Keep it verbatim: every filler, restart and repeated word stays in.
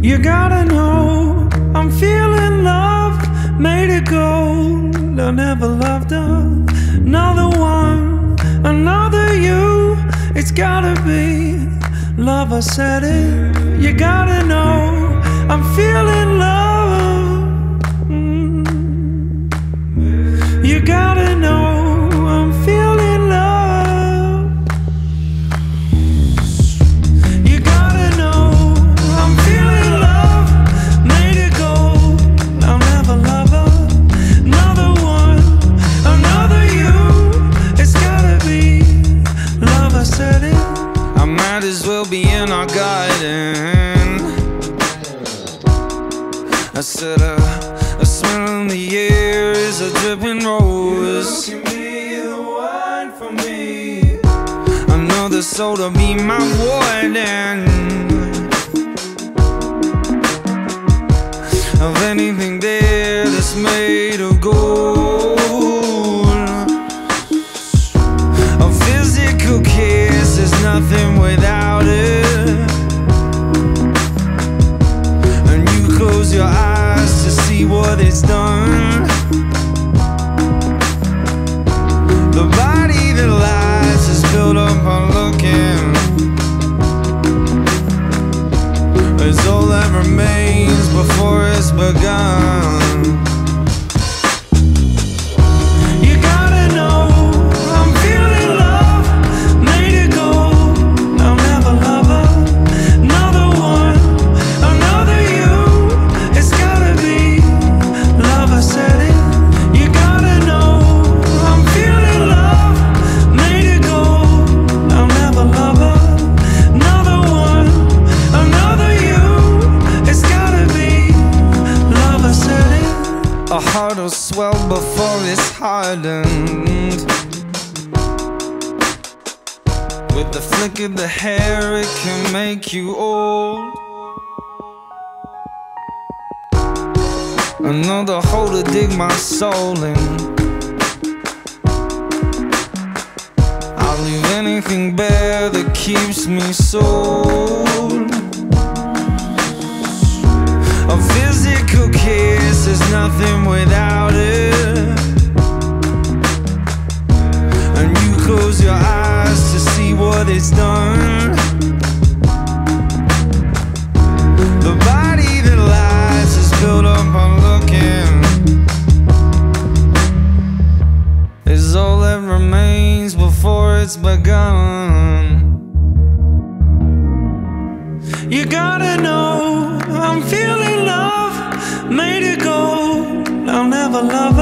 You gotta know I'm feeling love, made it gold. I never loved another one, another you. It's gotta be love, I said it. You gotta know I'm feeling love. mm. You gotta know I'm feeling love. You gotta know I'm feeling love, made it gold. I'll never love another one, another you. It's gotta be love, I said it. I might as well be in our garden. I said a, a smell in the air is a dripping rose. You can be the one for me. Another soul to be my warden. Of anything there that's made of gold. A physical kiss is nothing without it. And you close your eyes to see what it's done. The body that lies is built up on looking. It's all that remains before it's begun. You gotta know I'm feeling love, made it gold. I'll never love another one, another you. It's gotta be love, I said it. You gotta know I'm feeling love, made it gold. I'll never love another one, another you. It's gotta be love, I said it. A heart will swell before it's hardened. With the flick of the hair, it can make you old. Another hole to dig my soul in. I'll leave anything bare that keeps me sold. A physical kiss is nothing without it. And you close your eyes to see what it's done. The body that lies is built up on looking. Is all that remains before it's begun. You gotta know I'm feeling love, made it gold. I'll never love